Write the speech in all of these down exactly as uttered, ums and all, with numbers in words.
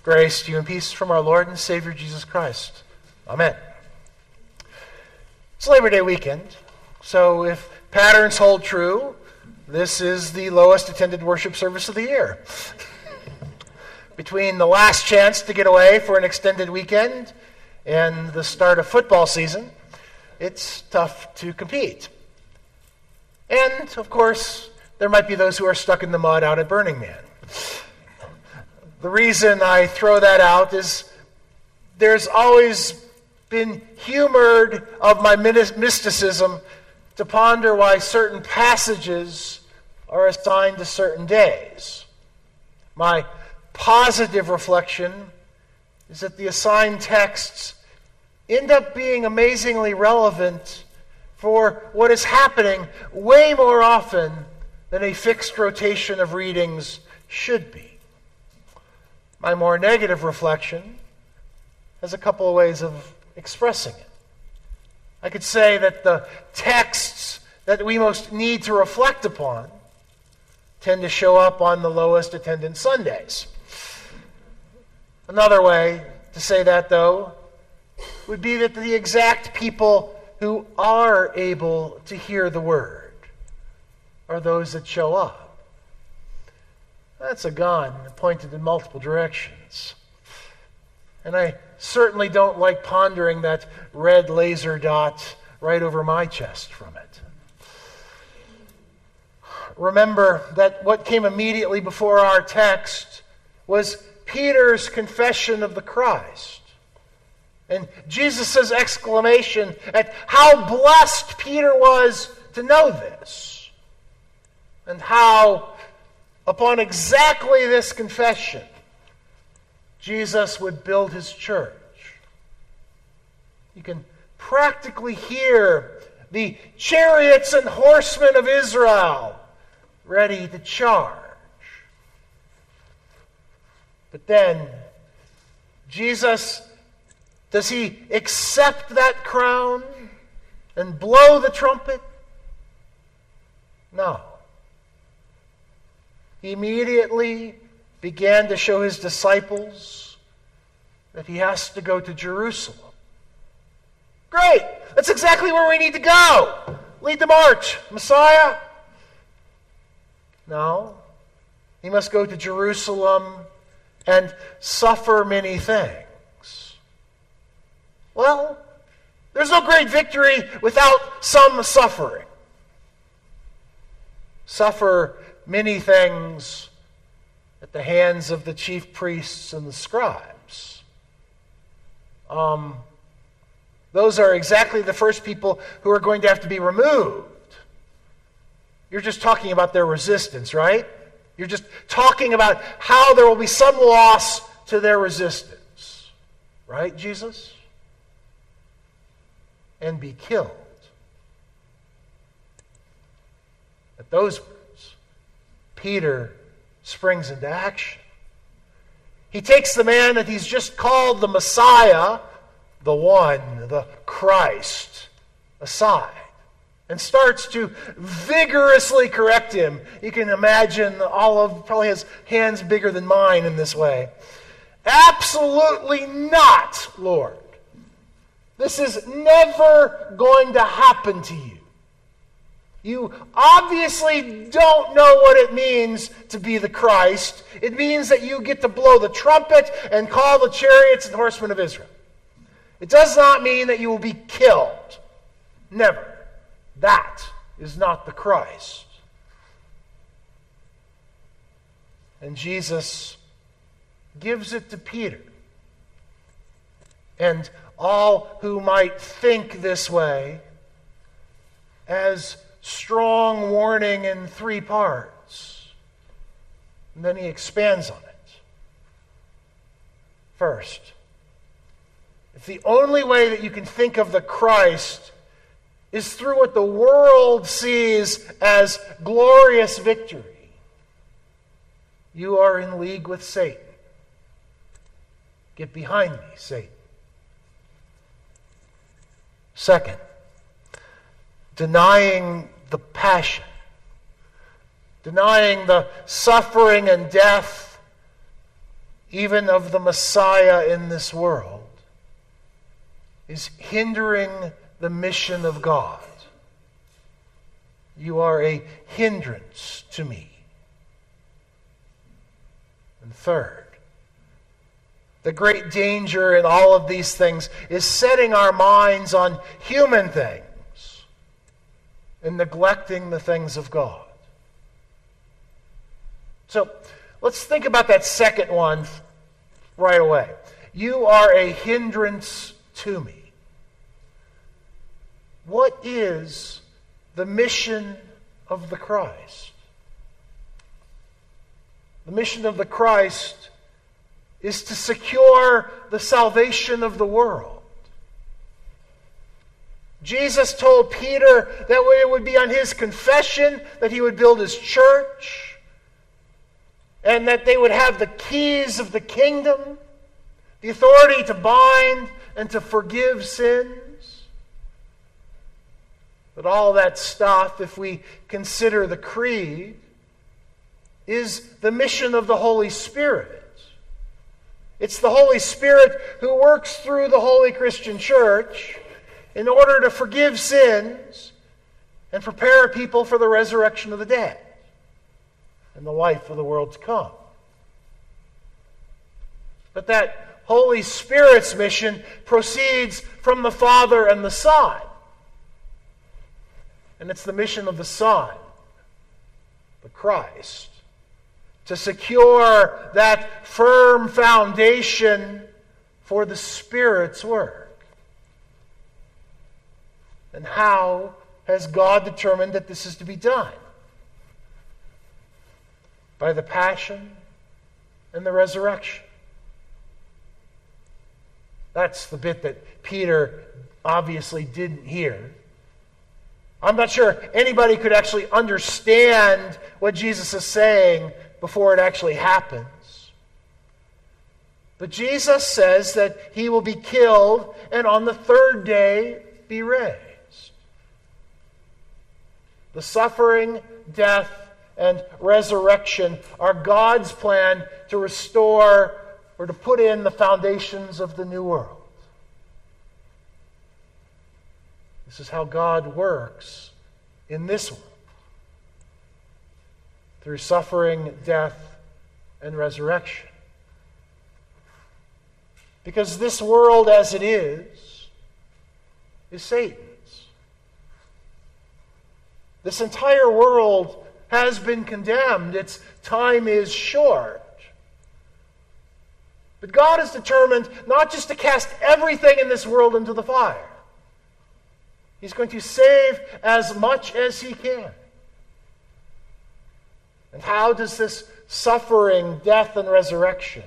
Grace to you and peace from our Lord and Savior Jesus Christ. Amen. It's Labor Day weekend, so if patterns hold true, this is the lowest attended worship service of the year. Between the last chance to get away for an extended weekend and the start of football season, it's tough to compete. And, of course, there might be those who are stuck in the mud out at Burning Man. The reason I throw that out is there's always been humored of my mysticism to ponder why certain passages are assigned to certain days. My positive reflection is that the assigned texts end up being amazingly relevant for what is happening way more often than a fixed rotation of readings should be. My more negative reflection has a couple of ways of expressing it. I could say that the texts that we most need to reflect upon tend to show up on the lowest attendance Sundays. Another way to say that, though, would be that the exact people who are able to hear the word are those that show up. That's a gun pointed in multiple directions. And I certainly don't like pondering that red laser dot right over my chest from it. Remember that what came immediately before our text was Peter's confession of the Christ. And Jesus' exclamation at how blessed Peter was to know this. And how, upon exactly this confession, Jesus would build his church. You can practically hear the chariots and horsemen of Israel ready to charge. But then, Jesus, does he accept that crown and blow the trumpet? No. He immediately began to show his disciples that he has to go to Jerusalem. Great! That's exactly where we need to go! Lead the march, Messiah! No. He must go to Jerusalem and suffer many things. Well, there's no great victory without some suffering. Suffer many things at the hands of the chief priests and the scribes. Um, those are exactly the first people who are going to have to be removed. You're just talking about their resistance, right? You're just talking about how there will be some loss to their resistance. Right, Jesus? And be killed. At those words, Peter springs into action. He takes the man that he's just called the Messiah, the one, the Christ, aside and starts to vigorously correct him. You can imagine Olive probably has hands bigger than mine in this way. Absolutely not, Lord. This is never going to happen to you. You obviously don't know what it means to be the Christ. It means that you get to blow the trumpet and call the chariots and horsemen of Israel. It does not mean that you will be killed. Never. That is not the Christ. And Jesus gives it to Peter. And all who might think this way as strong warning in three parts. And then he expands on it. First, if the only way that you can think of the Christ is through what the world sees as glorious victory, you are in league with Satan. Get behind me, Satan. Second, denying the passion, denying the suffering and death even of the Messiah in this world, is hindering the mission of God. You are a hindrance to me. And third, the great danger in all of these things is setting our minds on human things and neglecting the things of God. So let's think about that second one right away. You are a hindrance to me. What is the mission of the Christ? The mission of the Christ is to secure the salvation of the world. Jesus told Peter that it would be on his confession that he would build his church, and that they would have the keys of the kingdom, the authority to bind and to forgive sins. But all that stuff, if we consider the creed, is the mission of the Holy Spirit. It's the Holy Spirit who works through the Holy Christian Church in order to forgive sins and prepare people for the resurrection of the dead and the life of the world to come. But that Holy Spirit's mission proceeds from the Father and the Son. And it's the mission of the Son, the Christ, to secure that firm foundation for the Spirit's work. And how has God determined that this is to be done? By the passion and the resurrection. That's the bit that Peter obviously didn't hear. I'm not sure anybody could actually understand what Jesus is saying before it actually happens. But Jesus says that he will be killed and on the third day be raised. The suffering, death, and resurrection are God's plan to restore or to put in the foundations of the new world. This is how God works in this world. Through suffering, death, and resurrection. Because this world as it is, is Satan's. This entire world has been condemned. Its time is short. But God is determined not just to cast everything in this world into the fire. He's going to save as much as he can. And how does this suffering, death, and resurrection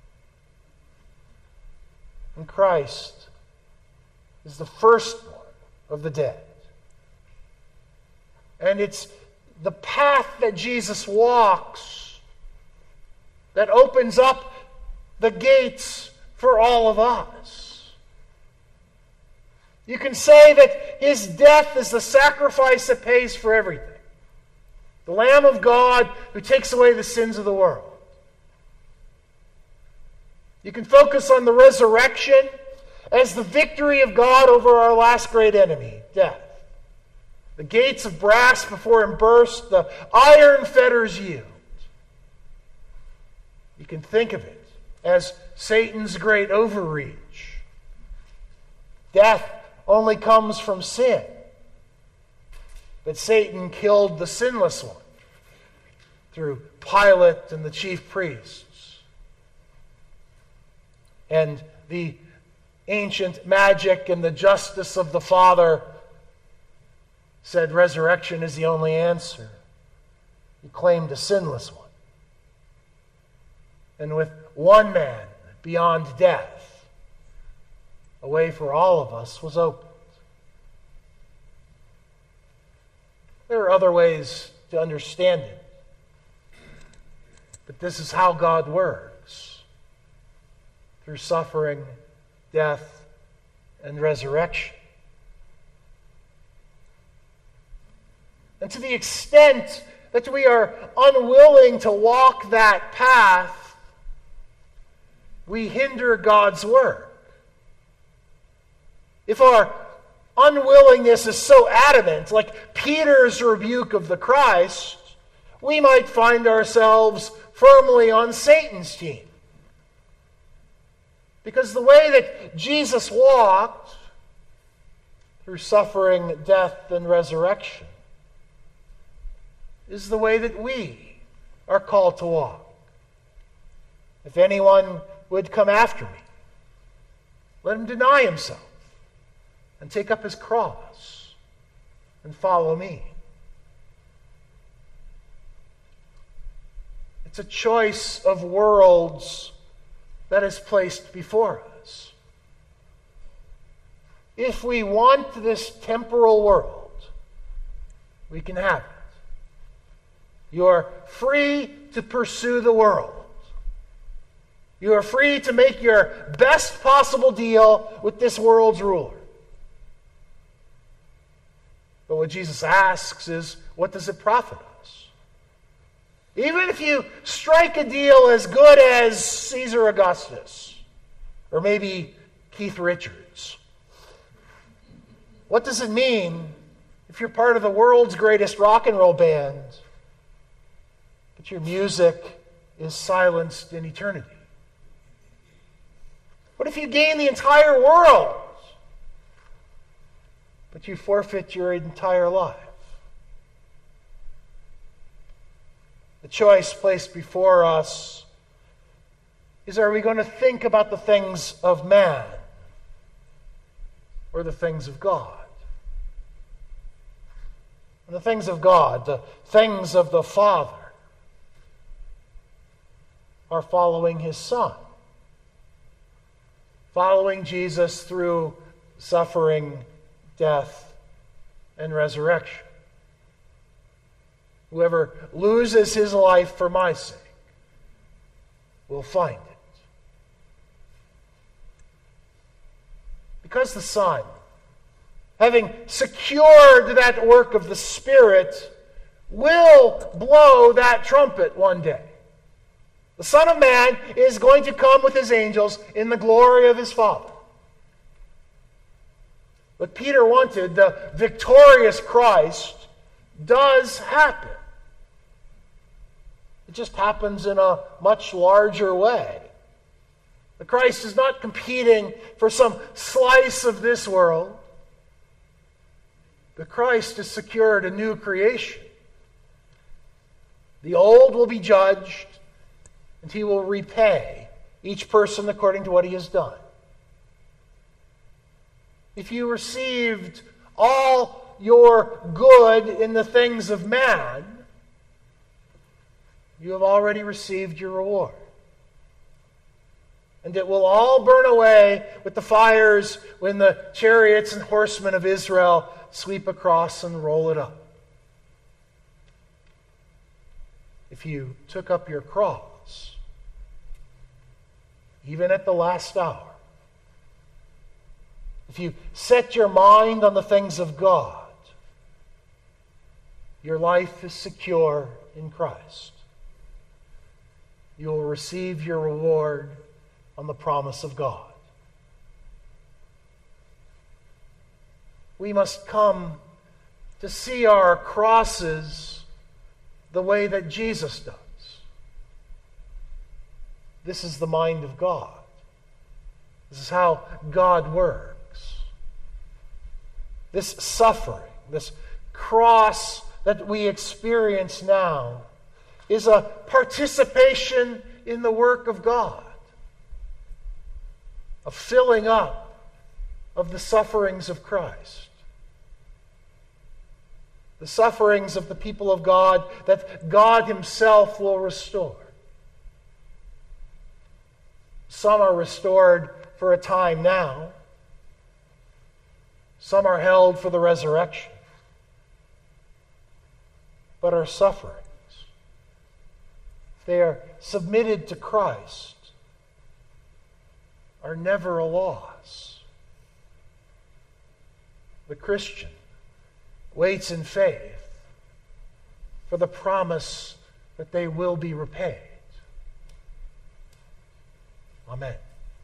in Christ is the firstborn of the dead? And it's the path that Jesus walks that opens up the gates for all of us. You can say that his death is the sacrifice that pays for everything. The Lamb of God who takes away the sins of the world. You can focus on the resurrection as the victory of God over our last great enemy, death. The gates of brass before him burst, the iron fetters yield. You can think of it as Satan's great overreach. Death only comes from sin. But Satan killed the sinless one through Pilate and the chief priests. And the ancient magic and the justice of the Father said resurrection is the only answer. He claimed a sinless one. And with one man beyond death, a way for all of us was opened. There are other ways to understand it. But this is how God works. Through suffering, death, and resurrection. And to the extent that we are unwilling to walk that path, we hinder God's work. If our unwillingness is so adamant, like Peter's rebuke of the Christ, we might find ourselves firmly on Satan's team. Because the way that Jesus walked through suffering, death, and resurrection is the way that we are called to walk. If anyone would come after me, let him deny himself and take up his cross and follow me. It's a choice of worlds that is placed before us. If we want this temporal world, we can have it. You are free to pursue the world. You are free to make your best possible deal with this world's ruler. But what Jesus asks is, what does it profit us? Even if you strike a deal as good as Caesar Augustus, or maybe Keith Richards, what does it mean if you're part of the world's greatest rock and roll band, but your music is silenced in eternity? What if you gain the entire world, but you forfeit your entire life? The choice placed before us is, are we going to think about the things of man or the things of God? And the things of God, the things of the Father, are following His Son. Following Jesus through suffering, death, and resurrection. Whoever loses his life for my sake will find it. Because the Son, having secured that work of the Spirit, will blow that trumpet one day. The Son of Man is going to come with His angels in the glory of His Father. What Peter wanted, the victorious Christ, does happen. It just happens in a much larger way. The Christ is not competing for some slice of this world. The Christ has secured a new creation. The old will be judged, and He will repay each person according to what he has done. If you received all your good in the things of man, you have already received your reward. And it will all burn away with the fires when the chariots and horsemen of Israel sweep across and roll it up. If you took up your cross, even at the last hour, if you set your mind on the things of God, your life is secure in Christ. You will receive your reward on the promise of God. We must come to see our crosses the way that Jesus does. This is the mind of God. This is how God works. This suffering, this cross that we experience now, is a participation in the work of God, a filling up of the sufferings of Christ, the sufferings of the people of God that God Himself will restore. Some are restored for a time now. Some are held for the resurrection. But our sufferings, if they are submitted to Christ, are never a loss. The Christian waits in faith for the promise that they will be repaid. Amen.